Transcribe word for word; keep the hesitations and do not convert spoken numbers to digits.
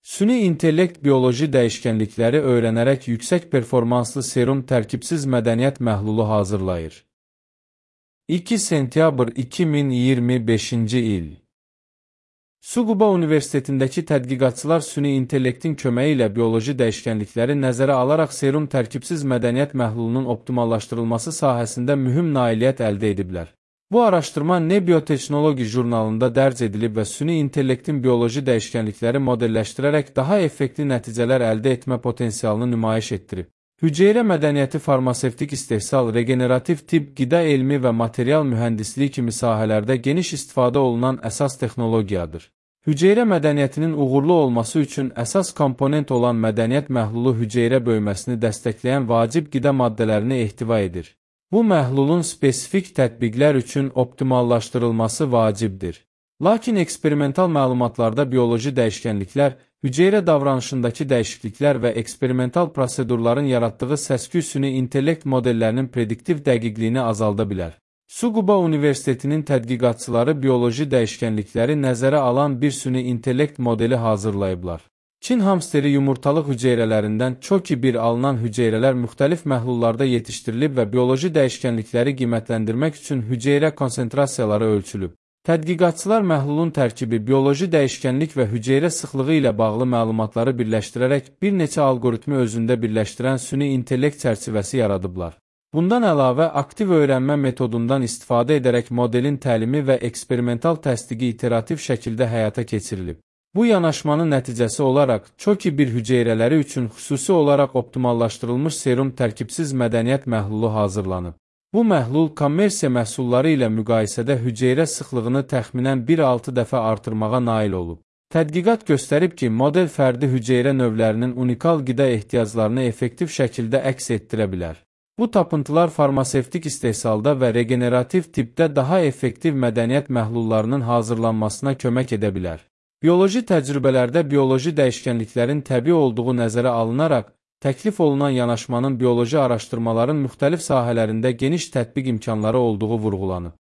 Süni intellekt bioloji dəyişkənlikləri öyrənərək yüksək performanslı serum tərkibsiz mədəniyyət məhlulu hazırlayır. iki sentyabr iki min iyirmi beşinci il. Tsukuba Universitetindəki tədqiqatçılar süni intellektin köməyi ilə bioloji dəyişkənlikləri nəzərə alaraq serum tərkibsiz mədəniyyət məhlulunun optimallaşdırılması sahəsində mühüm nailiyyət əldə ediblər. Bu araşdırma Nebiotechnology jurnalında dərc edilib və süni intellektin bioloji dəyişkənlikləri modelləşdirərək daha effektiv nəticələr əldə etmə potensialını nümayiş etdirib. Hüceyrə mədəniyyəti farmasevtik istehsal, regenerativ tibb, qida elmi və material mühəndisliyi kimi sahələrdə geniş istifadə olunan əsas texnologiyadır. Hüceyrə mədəniyyətinin uğurlu olması üçün əsas komponent olan mədəniyyət məhlulu hüceyrə böyüməsini dəstəkləyən vacib qida maddələrini ehtiva edir. Bu məhlulun spesifik tətbiqlər üçün optimallaşdırılması vacibdir. Lakin eksperimental məlumatlarda bioloji dəyişkənliklər, hüceyrə davranışındakı dəyişikliklər və eksperimental prosedurların yaratdığı səs-küy süni intellekt modellərinin prediktiv dəqiqliyini azalda bilər. Tsukuba Universitetinin tədqiqatçıları bioloji dəyişkənlikləri nəzərə alan bir süni intellekt modeli hazırlayıblar. Çin hamsteri yumurtalıq hüceyrələrindən çoki bir alınan hüceyrələr müxtəlif məhlullarda yetişdirilib və bioloji dəyişkənlikləri qiymətləndirmək üçün hüceyrə konsentrasiyaları ölçülüb. Tədqiqatçılar məhlulun tərkibi, bioloji dəyişkənlik və hüceyrə sıxlığı ilə bağlı məlumatları birləşdirərək bir neçə algoritmi özündə birləşdirən süni intellekt çərçivəsi yaradıblar. Bundan əlavə, aktiv öyrənmə metodundan istifadə edərək modelin təlimi və eksperimental təsdiqi iterativ şəkildə həyata keçirilib. Bu yanaşmanın nəticəsi olaraq çoki bir hüceyrələri üçün xüsusi olaraq optimallaşdırılmış serum tərkibsiz mədəniyyət məhlulu hazırlanıb. Bu məhlul kommersiya məhsulları ilə müqayisədə hüceyrə sıxlığını təxminən bir nöqtə altı dəfə artırmağa nail olub. Tədqiqat göstərib ki, model fərdi hüceyrə növlərinin unikal qida ehtiyaclarını effektiv şəkildə əks etdirə bilər. Bu tapıntılar farmasevtik istehsalda və regenerativ tibbdə daha effektiv mədəniyyət məhlullarının hazırlanmasına kömək edə bilər. Bioloji təcrübələrdə bioloji dəyişkənliklərin təbii olduğu nəzərə alınaraq, təklif olunan yanaşmanın bioloji araşdırmaların müxtəlif sahələrində geniş tətbiq imkanları olduğu vurğulanıb.